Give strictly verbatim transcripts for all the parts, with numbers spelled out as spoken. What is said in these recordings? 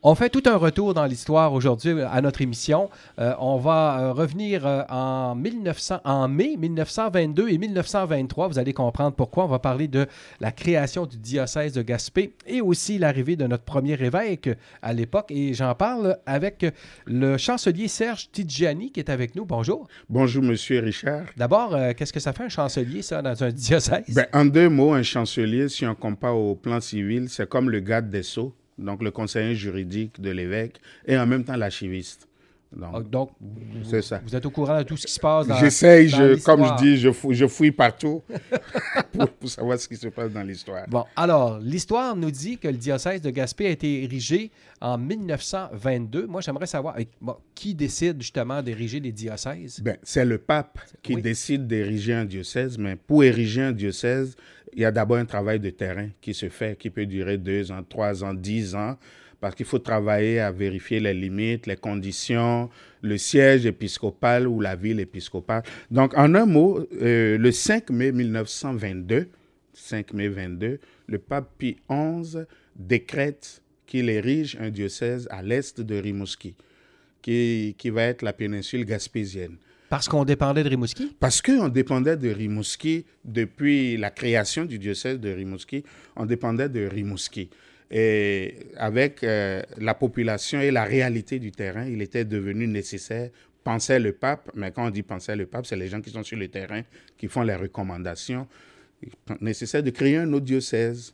On fait tout un retour dans l'histoire aujourd'hui à notre émission. Euh, on va euh, revenir euh, en, mille neuf cents, en mai mille neuf cent vingt-deux et mille neuf cent vingt-trois. Vous allez comprendre pourquoi. On va parler de la création du diocèse de Gaspé et aussi l'arrivée de notre premier évêque à l'époque. Et j'en parle avec le chancelier Serge Tidjani qui est avec nous. Bonjour. Bonjour, Monsieur Richard. D'abord, euh, qu'est-ce que ça fait un chancelier, ça, dans un diocèse? Ben, en deux mots, un chancelier, si on compare au plan civil, c'est comme le garde des sceaux, donc le conseiller juridique de l'évêque, et en même temps l'archiviste. Donc, donc c'est ça. Vous êtes au courant de tout ce qui se passe dans J'essaye, dans je, comme je dis, je fouille, je fouille partout pour, pour savoir ce qui se passe dans l'histoire. Bon, alors, l'histoire nous dit que le diocèse de Gaspé a été érigé en mille neuf cent vingt-deux. Moi, j'aimerais savoir bon, qui décide justement d'ériger des diocèses? Ben, c'est le pape qui oui. décide d'ériger un diocèse, mais pour ériger un diocèse, il y a d'abord un travail de terrain qui se fait, qui peut durer deux ans, trois ans, dix ans, parce qu'il faut travailler à vérifier les limites, les conditions, le siège épiscopal ou la ville épiscopale. Donc, en un mot, euh, le cinq mai mille neuf cent vingt-deux, cinq mai vingt-deux, le pape Pie onze décrète qu'il érige un diocèse à l'est de Rimouski, qui, qui va être la péninsule gaspésienne. Parce qu'on dépendait de Rimouski? Parce qu'on dépendait de Rimouski depuis la création du diocèse de Rimouski. On dépendait de Rimouski. Et avec euh, la population et la réalité du terrain, il était devenu nécessaire, pensait le pape, mais quand on dit pensait le pape, c'est les gens qui sont sur le terrain, qui font les recommandations, nécessaire de créer un autre diocèse.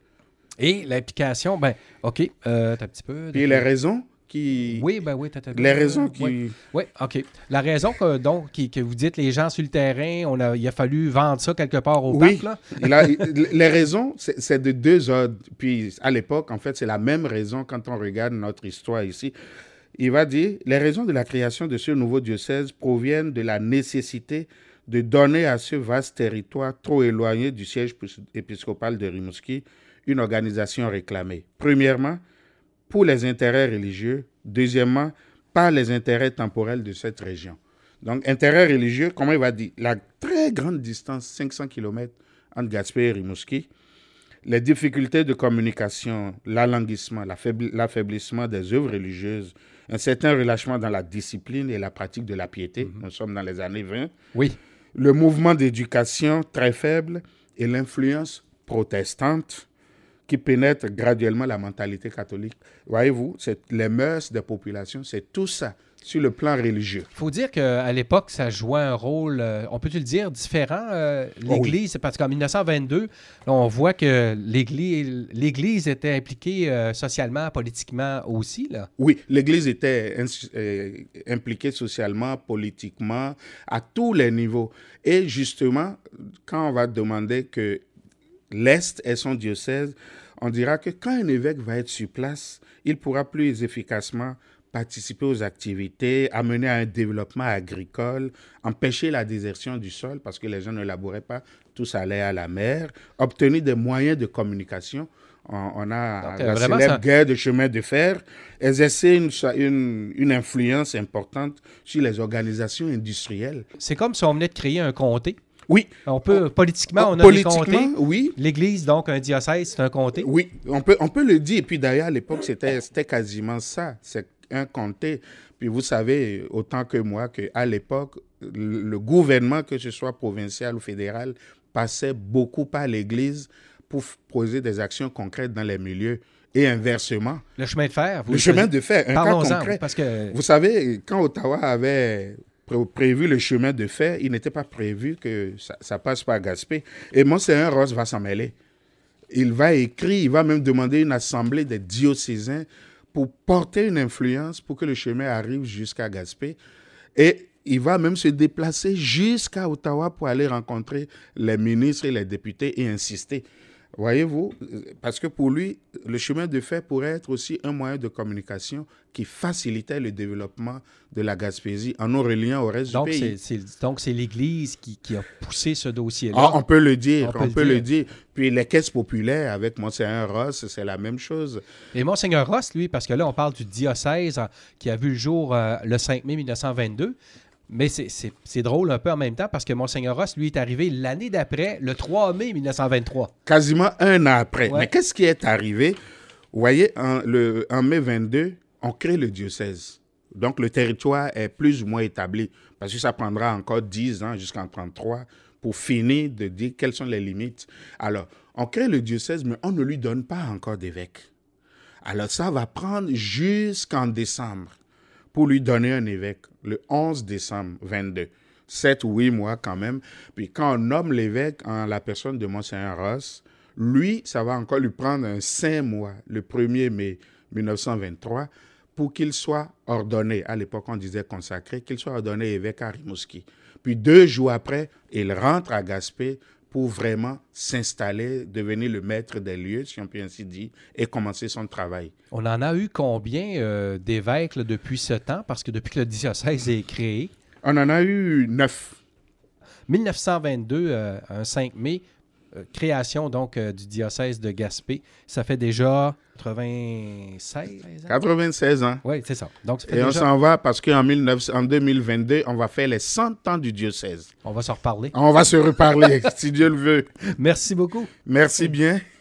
Et l'implication, ben OK, euh, t'as un petit peu... Puis les raisons qui... Oui, ben oui, t'as, t'as, les raisons qui... Oui, oui, OK. La raison que, donc, qui, que vous dites, les gens sur le terrain, on a, il a fallu vendre ça quelque part au oui. pape, là? Il a, les raisons, c'est, c'est de deux ordres. Puis, à l'époque, en fait, c'est la même raison quand on regarde notre histoire ici. Il va dire, les raisons de la création de ce nouveau diocèse proviennent de la nécessité de donner à ce vaste territoire trop éloigné du siège épiscopal de Rimouski une organisation réclamée. Premièrement, pour les intérêts religieux. Deuxièmement, par les intérêts temporels de cette région. Donc, intérêts religieux, comment il va dire? La très grande distance, cinq cents kilomètres entre Gaspé et Rimouski, les difficultés de communication, l'alanguissement, l'affaibli- l'affaiblissement des œuvres religieuses, un certain relâchement dans la discipline et la pratique de la piété. Mm-hmm. Nous sommes dans les années vingt. Oui. Le mouvement d'éducation très faible et l'influence protestante qui pénètre graduellement la mentalité catholique. Voyez-vous, c'est les mœurs des populations, c'est tout ça sur le plan religieux. Il faut dire qu'à l'époque, ça jouait un rôle, euh, on peut-tu le dire, différent. Euh, L'Église, oh oui. Parce qu'en mille neuf cent vingt-deux, là, on voit que l'Église, l'Église était impliquée euh, socialement, politiquement aussi, là. Oui, l'Église était ins- euh, impliquée socialement, politiquement, à tous les niveaux. Et justement, quand on va demander que l'Est est son diocèse, on dira que quand un évêque va être sur place, il pourra plus efficacement participer aux activités, amener à un développement agricole, empêcher la désertion du sol parce que les gens ne labouraient pas, tous allaient à la mer, obtenir des moyens de communication. On, on a Donc, la célèbre ça... guerre de chemin de fer, exercer une, une, une influence importante sur les organisations industrielles. C'est comme si on venait de créer un comté. Oui. On peut, politiquement, on a politiquement, des comtés. Oui. L'Église, donc, un diocèse, c'est un comté. Oui, on peut, on peut le dire. Et puis d'ailleurs, à l'époque, c'était, c'était quasiment ça. C'est un comté. Puis vous savez, autant que moi, qu'à l'époque, le, le gouvernement, que ce soit provincial ou fédéral, passait beaucoup par l'Église pour poser des actions concrètes dans les milieux. Et inversement. Le chemin de fer. Vous le chemin de fer, un Parlons-en, cas concret. Parce que... Vous savez, quand Ottawa avait prévu le chemin de fer, il n'était pas prévu que ça, ça passe par Gaspé. Et Monseigneur Ross va s'en mêler. Il va écrire, il va même demander une assemblée des diocésains pour porter une influence pour que le chemin arrive jusqu'à Gaspé. Et il va même se déplacer jusqu'à Ottawa pour aller rencontrer les ministres et les députés et insister. Voyez-vous, parce que pour lui, le chemin de fer pourrait être aussi un moyen de communication qui facilitait le développement de la Gaspésie en nous reliant au reste donc, du pays. C'est, c'est, donc, c'est l'Église qui, qui a poussé ce dossier-là. Ah, on peut le dire, on, on peut, peut le, dire. le dire. Puis les caisses populaires avec Monseigneur Ross, c'est la même chose. Et Monseigneur Ross, lui, parce que là, on parle du diocèse qui a vu le jour euh, le cinq mai mille neuf cent vingt-deux. Mais c'est, c'est, c'est drôle un peu en même temps parce que Monseigneur Ross, lui, est arrivé l'année d'après, le trois mai mille neuf cent vingt-trois. Quasiment un an après. Ouais. Mais qu'est-ce qui est arrivé? Vous voyez, en, le, en mai vingt-deux, on crée le diocèse. Donc, le territoire est plus ou moins établi, parce que ça prendra encore dix ans, jusqu'en trente-trois, pour finir de dire quelles sont les limites. Alors, on crée le diocèse, mais on ne lui donne pas encore d'évêque. Alors, ça va prendre jusqu'en décembre pour lui donner un évêque, le onze décembre vingt-deux. Sept ou huit mois quand même. Puis quand on nomme l'évêque en la personne de Monseigneur Ross, lui, ça va encore lui prendre un cinq mois, le premier mai mille neuf cent vingt-trois, pour qu'il soit ordonné. À l'époque, on disait consacré, qu'il soit ordonné évêque à Rimouski. Puis deux jours après, il rentre à Gaspé pour vraiment s'installer, devenir le maître des lieux, si on peut ainsi dire, et commencer son travail. On en a eu combien euh, d'évêques là, depuis ce temps? Parce que depuis que le diocèse est créé... On en a eu neuf. mille neuf cent vingt-deux, euh, un cinq mai, euh, création donc euh, du diocèse de Gaspé. Ça fait déjà quatre-vingt-seize ans? quatre-vingt-seize ans. Oui, c'est ça. Donc, ça fait Et déjà... on s'en va parce qu'en en deux mille vingt-deux, on va faire les cent ans du diocèse. On va se reparler. On va se reparler, si Dieu le veut. Merci beaucoup. Merci bien.